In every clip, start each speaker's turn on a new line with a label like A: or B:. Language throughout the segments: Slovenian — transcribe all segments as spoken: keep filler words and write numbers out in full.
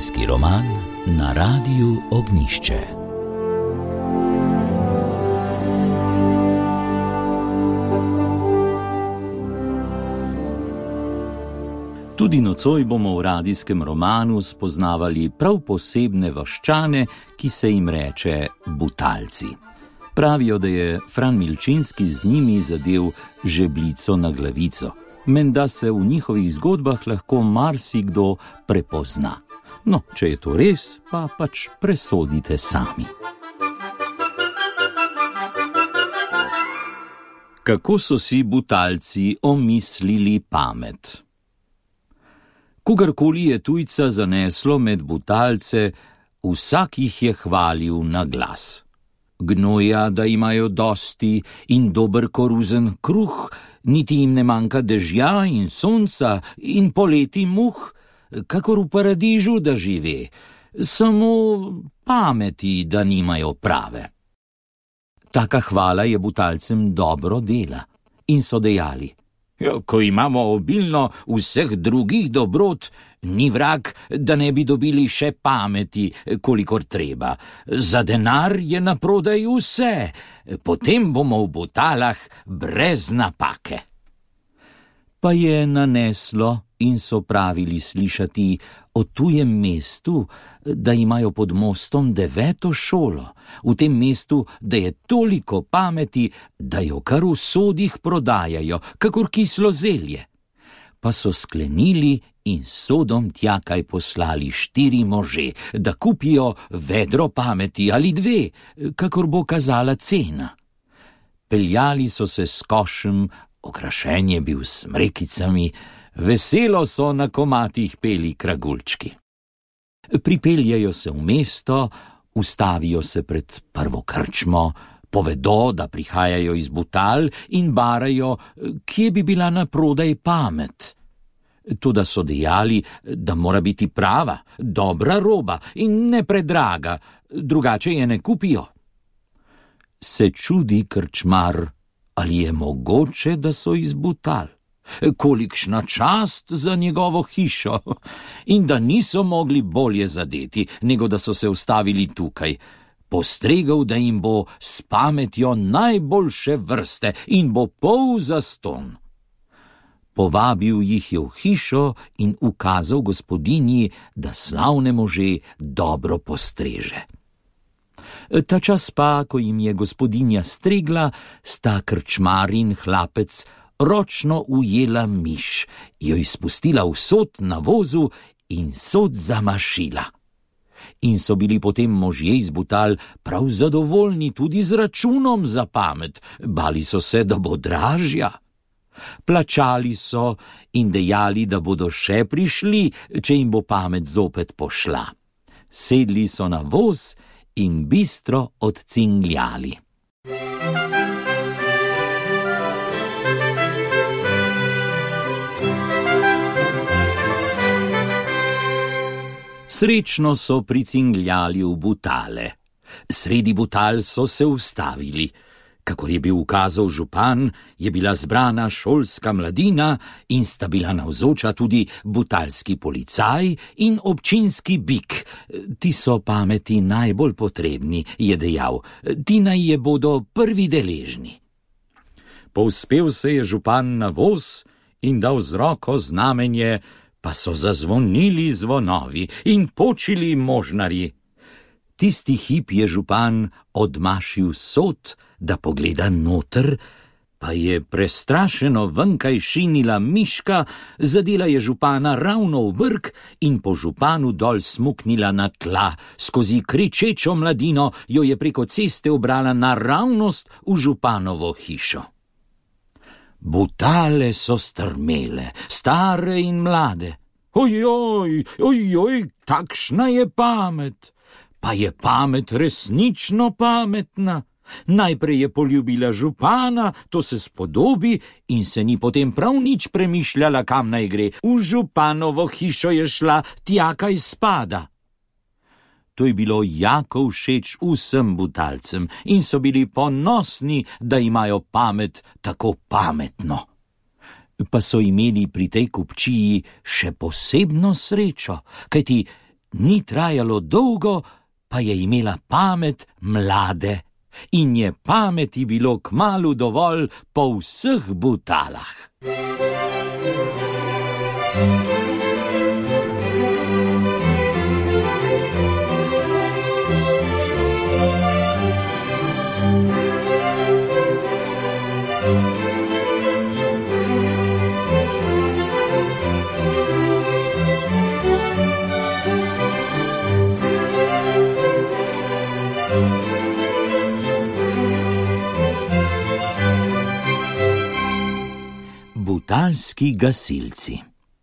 A: Družinski roman na Radiu Ognjišče. Tudi nocoj bomo v radijskem romanu spoznavali prav posebne vaščane, ki se jim reče Butalci. Pravijo, da je Fran Milčinski z njimi zadel žebljico na glavico. Menda se v njihovih zgodbah lahko marsikdo prepozna. No, če je to res, pa pač presodite sami. Kako so si Butalci omislili pamet? Kogarkoli je tujca zaneslo med Butalce, vsak jih je hvalil na glas. Gnoja, da imajo dosti in dober koruzen kruh, niti jim ne manjka dežja in sonca in poleti muh, kakor v paradižu da žive, samo pameti, da nimajo prave. Taka hvala je Butalcem dobro dela in so dejali: ko imamo obilno vseh drugih dobrot, ni vrag, da ne bi dobili še pameti, kolikor treba. Za denar je naprodaj vse, potem bomo v Butalah brez napake. Pa je naneslo in so pravili slišati o tujem mestu, da imajo pod mostom deveto šolo, v tem mestu, da je toliko pameti, da jo kar v sodih prodajajo, kakor kislo zelje. Pa so sklenili in sodom tja kaj poslali štiri može, da kupijo vedro pameti ali dve, kakor bo kazala cena. Peljali so se s košem, okrašen je bil s smrekicami, veselo so na komatih peli kragulčki. Pripeljajo se v mesto, ustavijo se pred prvo krčmo, povedo, da prihajajo iz Butal in barajo, kje bi bila naprodaj pamet. Toda so dejali, da mora biti prava, dobra roba in ne predraga, drugače je ne kupijo. Se čudi krčmar, ali je mogoče, da so iz Butal? Kolikšna čast za njegovo hišo in da niso mogli bolje zadeti, nego da so se ustavili tukaj. Postregel, da jim bo s pametjo najboljše vrste in bo pol zaston. Povabil jih je v hišo in ukazal gospodinji, da slavne može dobro postreže. Ta čas pa, ko jim je gospodinja stregla, sta krčmar in hlapec ročno ujela miš, jo izpustila v sod na vozu in sod zamašila. In so bili potem možje iz Butal prav zadovoljni tudi z računom za pamet, bali so se, da bo dražja. Plačali so in dejali, da bodo še prišli, če jim bo pamet zopet pošla. Sedli so na voz in bistro odcingljali. Srečno so pricingljali v Butale. Sredi Butal so se ustavili. Kakor je bil ukazal župan, je bila zbrana šolska mladina in sta bila navzoča tudi butalski policaj in občinski bik. Ti so pameti najbolj potrebni, je dejal, ti naj je bodo prvi deležni. Povzpel se je župan na voz in dal z roko znamenje, pa so zazvonili zvonovi in počili možnarji. Tisti hip je župan odmašil sod, da pogleda noter, pa je prestrašeno venkaj šinila miška, zadela je župana ravno v brk in po županu dol smuknila na tla, skozi kričečo mladino jo je preko ceste obrala naravnost v županovo hišo. Butale so strmele, stare in mlade. Ojoj, ojoj, takšna je pamet. Pa je pamet resnično pametna. Najprej je poljubila župana, to se spodobi, in se ni potem prav nič premišljala, kam naj gre. V županovo hišo je šla, tja kaj spada. To je bilo jako všeč vsem Butalcem in so bili ponosni, da imajo pamet tako pametno. Pa so imeli pri tej kupčiji še posebno srečo, kajti Ni trajalo dolgo, pa je imela pamet mlade in je pameti bilo kmalu dovolj po vseh Butalah. Butalski gasilci.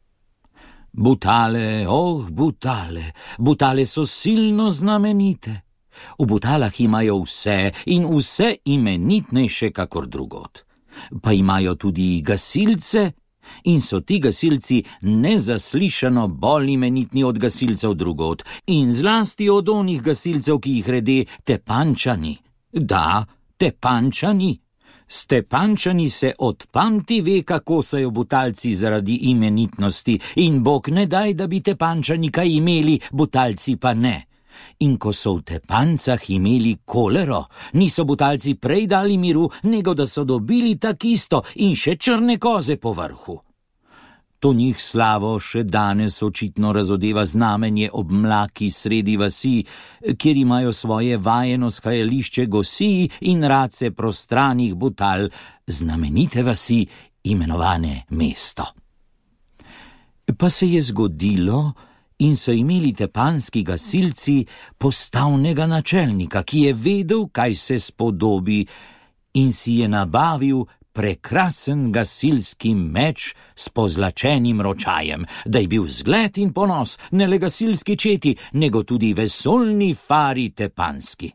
A: Butale, oh, Butale, Butale so silno znamenite. V Butalah imajo vse in vse imenitnejše kakor drugod. Pa imajo tudi gasilce in so ti gasilci nezaslišano bolj imenitni od gasilcev drugod in zlasti od onih gasilcev, ki jih rede Tepančani. Da, Tepančani. Stepančani se od pamti veka kosajo Butalci zaradi imenitnosti in Bog ne daj, da bi Tepančani kaj imeli, Butalci pa ne. In ko so v Tepancah imeli kolero, niso Butalci prej dali miru, nego da so dobili takisto in še črne koze po vrhu. To njih slavo še danes očitno razodeva znamenje ob mlaki sredi vasi, kjer imajo svoje vajeno skajališče gosiji in race prostranih Butal, znamenite vasi imenovane mesto. Pa se je zgodilo in so imeli tepanski gasilci postavnega načelnika, ki je vedel, kaj se spodobi, in si je nabavil prekrasen gasilski meč s pozlačenim ročajem, da je bil zgled in ponos ne le gasilski četi, nego tudi vesoljni fari tepanski.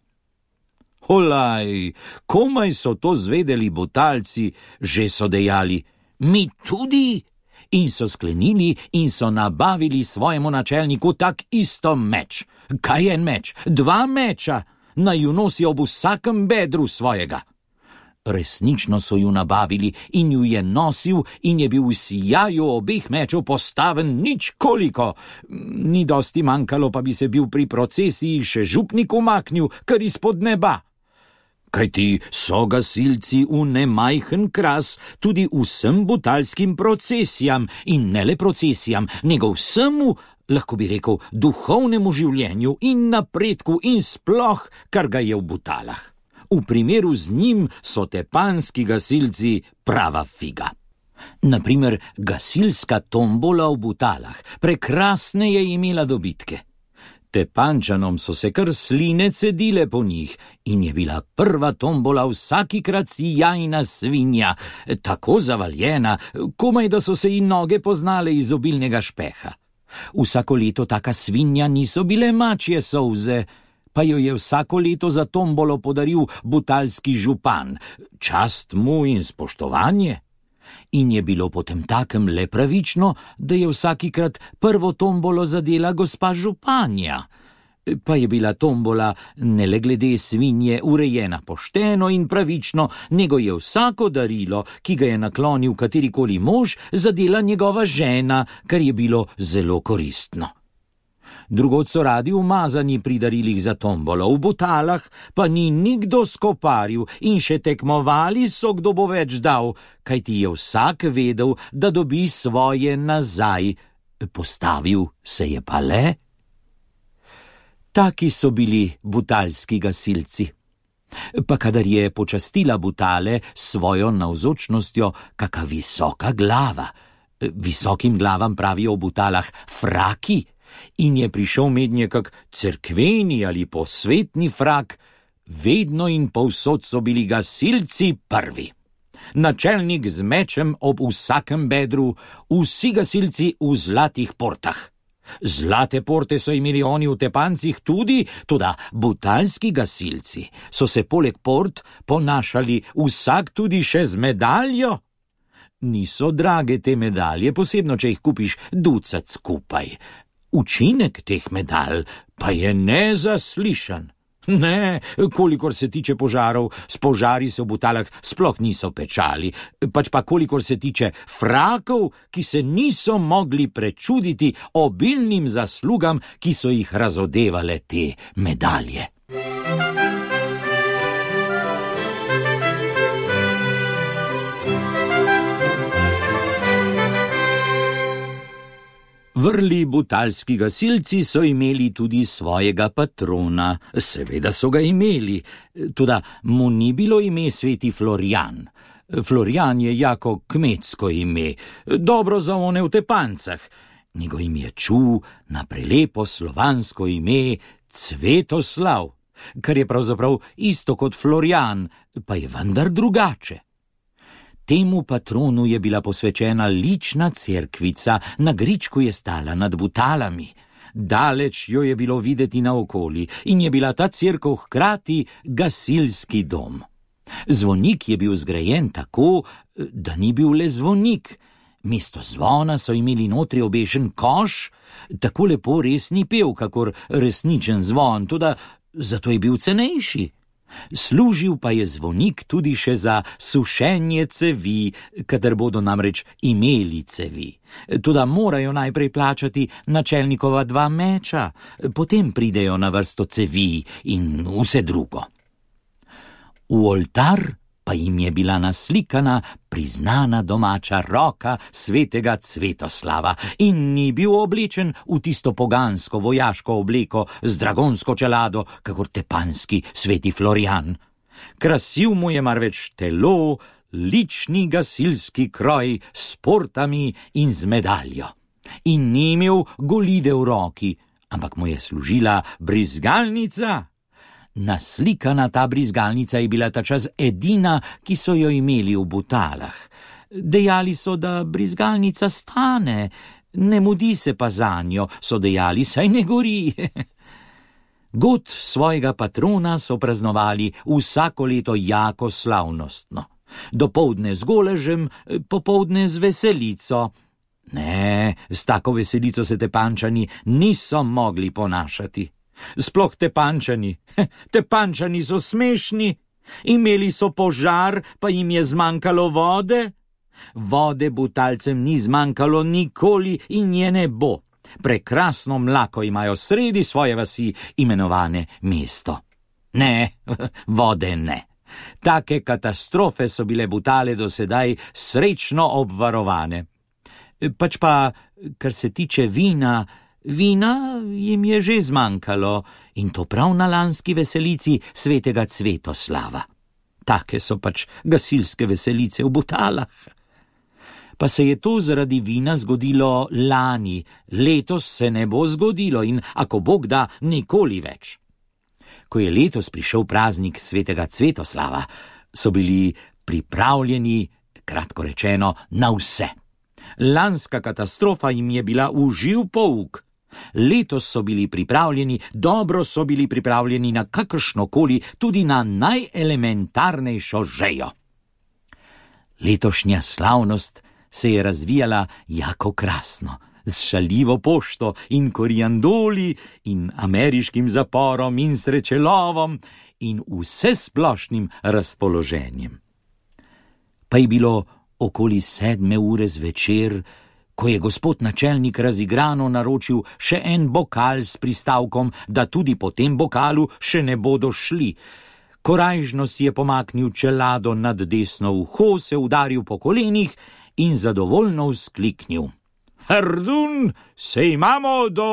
A: Olaj, komaj so to zvedeli Butalci, že so dejali, mi tudi, in so sklenili in so nabavili svojemu načelniku tak isto meč. Kaj je meč? Dva meča, naj ju nosi ob vsakem bedru svojega. Resnično so ju nabavili in ju je nosil in je bil v sijaju obeh mečev postaven nič koliko. Ni dosti manjkalo, pa bi se bil pri procesiji še župnik umaknil, kar izpod neba. Kajti so gasilci v nemajhen kras tudi vsem butalskim procesijam in ne le procesijam, nego vsemu, lahko bi rekel, duhovnemu življenju in napredku in sploh, kar ga je v Butalah. V primeru z njim so tepanski gasilci prava figa. Naprimer, gasilska tombola v Butalah prekrasne je imela dobitke. Tepančanom so se kar sline cedile po njih in je bila prva tombola vsakikrat sijajna svinja, tako zavaljena, komaj da so se ji noge poznale iz obilnega špeha. Vsako leto taka svinja niso bile mačje solze, pa jo je vsako leto za tombolo podaril butalski župan, čast mu in spoštovanje. In je bilo potem takem le pravično, da je vsakikrat prvo tombolo zadela gospa županja. Pa je bila tombola ne le glede svinje urejena pošteno in pravično, nego je vsako darilo, ki ga je naklonil katerikoli mož, zadela njegova žena, kar je bilo zelo koristno. Drugod so radi umazani pri darilih za tombolo, v Butalah pa ni nikdo skoparil in še tekmovali so, kdo bo več dal, kajti je vsak vedel, da dobi svoje nazaj. Postavil se je pa le. Taki so bili butalski gasilci. Pa kadar je počastila Butale s svojo navzočnostjo kaka visoka glava, visokim glavam pravijo v Butalah fraki, in je prišel mednje kak cerkveni ali posvetni frak, vedno in povsod so bili gasilci prvi. Načelnik z mečem ob vsakem bedru, vsi gasilci v zlatih portah. Zlate porte so imeli oni v Tepancih tudi, toda butalski gasilci so se poleg port ponašali vsak tudi še z medaljo. Niso drage te medalje, posebno če jih kupiš ducat skupaj. Učinek teh medalj pa je nezaslišan. Ne, kolikor se tiče požarov, s požari se v Butalah sploh niso pečali, pač pa kolikor se tiče frakov, ki se niso mogli prečuditi obilnim zaslugam, ki so jih razodevale te medalje. Vrli butalski gasilci so imeli tudi svojega patrona, seveda so ga imeli, toda mu ni bilo ime sveti Florjan. Florjan je jako kmetsko ime, dobro za one v tepancah. Njegov ime je ču na prelepo slovansko ime Cvetoslav, kar je pravzaprav isto kot Florjan, pa je vendar drugače. Temu patronu je bila posvečena lična cerkvica, na gričku je stala nad Butalami. Daleč jo je bilo videti naokoli in je bila ta cerkev hkrati gasilski dom. Zvonik je bil zgrajen tako, da ni bil le zvonik. Mesto zvona so imeli notri obešen koš, tako lepo res ni pel, kakor resničen zvon, toda zato je bil cenejši. Služil pa je zvonik tudi še za sušenje cevi, kadar bodo namreč imeli cevi. Toda morajo najprej plačati načelnikova dva meča, potem pridejo na vrsto cevi in vse drugo. V oltar pa jim je bila naslikana priznana domača roka svetega Cvetoslava in ni bil oblečen v tisto pogansko vojaško obleko z dragonsko čelado, kakor tepanski sveti Florjan. Krasil mu je marveč telo, lični gasilski kroj s portami in z medaljo. In ni imel golide v roki, ampak mu je služila brizgalnica. Naslikana ta brizgalnica je bila ta čas edina, ki so jo imeli v Butalah. Dejali so, da brizgalnica stane, ne mudi se pa zanjo, so dejali, saj ne gori. God svojega patrona so praznovali vsako leto jako slavnostno. Dopoldne z goležem, popoldne z veselico. Ne, s tako veselico se Tepančani niso mogli ponašati. Sploh Tepančani, Tepančani so smešni, imeli so požar, pa jim je zmanjkalo vode. Vode Butalcem ni zmanjkalo nikoli in je ne bo. Prekrasno mlako imajo sredi svoje vasi imenovane mesto. Ne, vode ne. Take katastrofe so bile Butale do sedaj srečno obvarovane. Pač pa, kar se tiče vina, Vina jim je že zmanjkalo in to prav na lanski veselici svetega Cvetoslava. Take so pač gasilske veselice v Butalah. Pa se je to zaradi vina zgodilo lani, letos se ne bo zgodilo in ako Bog da, nikoli več. Ko je letos prišel praznik svetega Cvetoslava, so bili pripravljeni, kratko rečeno, na vse. Lanska katastrofa jim je bila uživ pouk. Letos so bili pripravljeni, dobro so bili pripravljeni na kakršnokoli, tudi na najelementarnejšo žejo. Letošnja slavnost se je razvijala jako krasno, s šaljivo pošto in koriandoli in ameriškim zaporom in srečelovom in vsesplošnim razpoloženjem. Pa je bilo okoli sedme ure zvečer, ko je gospod načelnik razigrano naročil še en bokal s pristavkom, da tudi po tem bokalu še ne bodo šli. Korajžno si je pomaknil čelado nad desno uho, se udaril po kolenih in zadovoljno vzkliknil. Hrdun, se imamo do...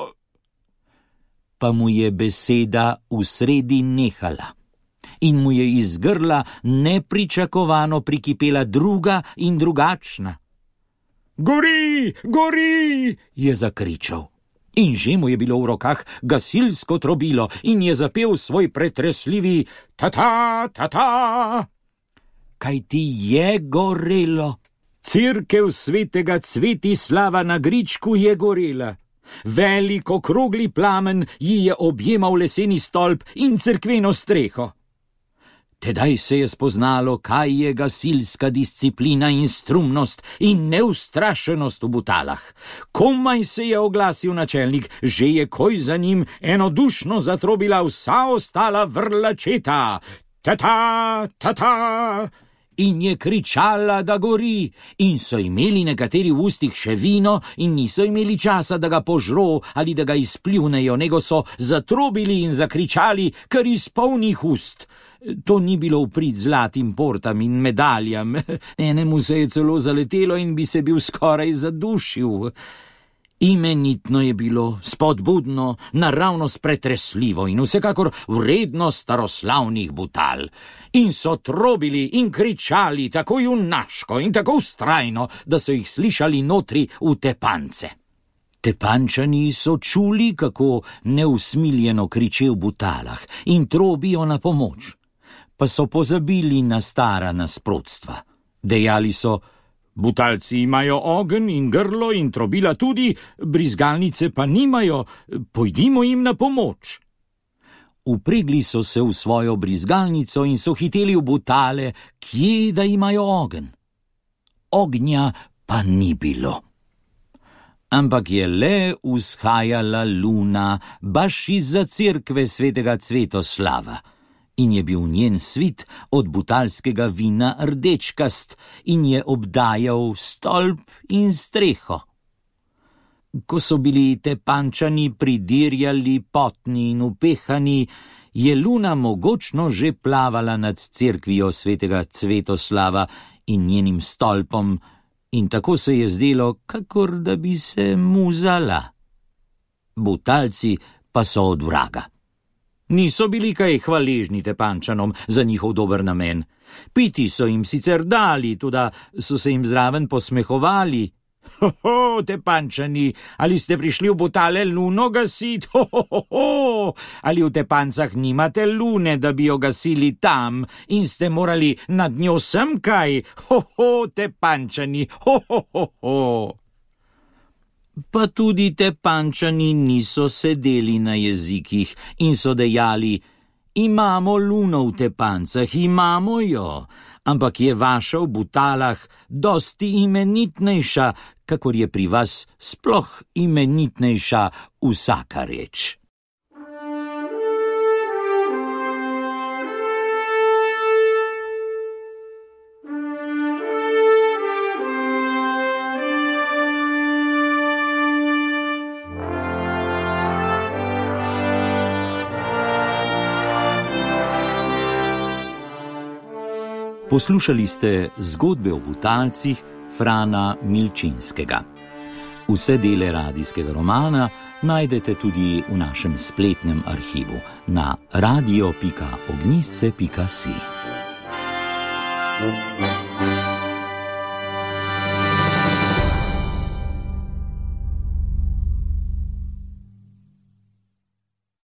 A: Pa mu je beseda v sredi nehala in mu je iz grla nepričakovano prikipela druga in drugačna. Gori, gori, je zakričal. In že mu je bilo v rokah gasilsko trobilo in je zapel svoj pretresljivi ta-ta, ta-ta. Kaj ti je gorelo? Cerkev svetega Cvetoslava na gričku je gorela. Velik okrogli plamen ji je objemal leseni stolp in cerkveno streho. Tedaj se je spoznalo, kaj je gasilska disciplina in strumnost in neustrašenost v Butalah. Komaj se je oglasil načelnik, že je koj za njim enodušno zatrobila vsa ostala vrla četa. Ta-ta, ta-ta! In je kričala, da gori, in so imeli nekateri v ustih še vino in niso imeli časa, da ga požro ali da ga izpljunejo, nego so zatrobili in zakričali, kar iz polnih ust. To ni bilo v prid zlatim portam in medaljam, enemu se je celo zaletelo in bi se bil skoraj zadušil. Imenitno je bilo, spodbudno, naravnost pretresljivo in vsekakor vredno staroslavnih Butal. In so trobili in kričali tako junaško in tako vztrajno, da so jih slišali notri v Tepance. Tepančani so čuli, kako neusmiljeno kriče v Butalah in trobijo na pomoč. Pa so pozabili na stara nasprotstva. Dejali so: Butalci imajo ogenj in grlo in trobila tudi, brizgalnice pa nimajo, pojdimo jim na pomoč. Upregli so se v svojo brizgalnico in so hiteli v Butale, kje da imajo ogenj. Ognja pa ni bilo. Ampak je le vzhajala luna, baš izza cerkve svetega Cvetoslava. In je bil njen svit od butalskega vina rdečkast in je obdajal stolp in streho. Ko so bili Tepančani pridirjali, potni in upehani, je luna mogočno že plavala nad cerkvijo svetega Cvetoslava in njenim stolpom, in tako se je zdelo, kakor da bi se muzala. Butalci pa so od vraga. Niso bili kaj hvaležni Tepančanom za njihov dober namen. Piti so jim sicer dali, tudi so se jim zraven posmehovali. Ho, ho, Tepančani, ali ste prišli v Butale luno gasit? Ho, ho, ho, ho. Ali v Tepancah nimate lune, da bi jo gasili tam in ste morali nad njo sem kaj? Ho, ho, Tepančani, ho, ho, ho, ho. Pa tudi Tepančani niso sedeli na jezikih in so dejali: imamo luno v Tepancah, imamo jo, ampak je vaša v Butalah dosti imenitnejša, kakor je pri vas sploh imenitnejša vsaka reč. Poslušali ste zgodbe o Butalcih Frana Milčinskega. Vse dele radijskega romana najdete tudi v našem spletnem arhivu na radio pika ognjisce pika si.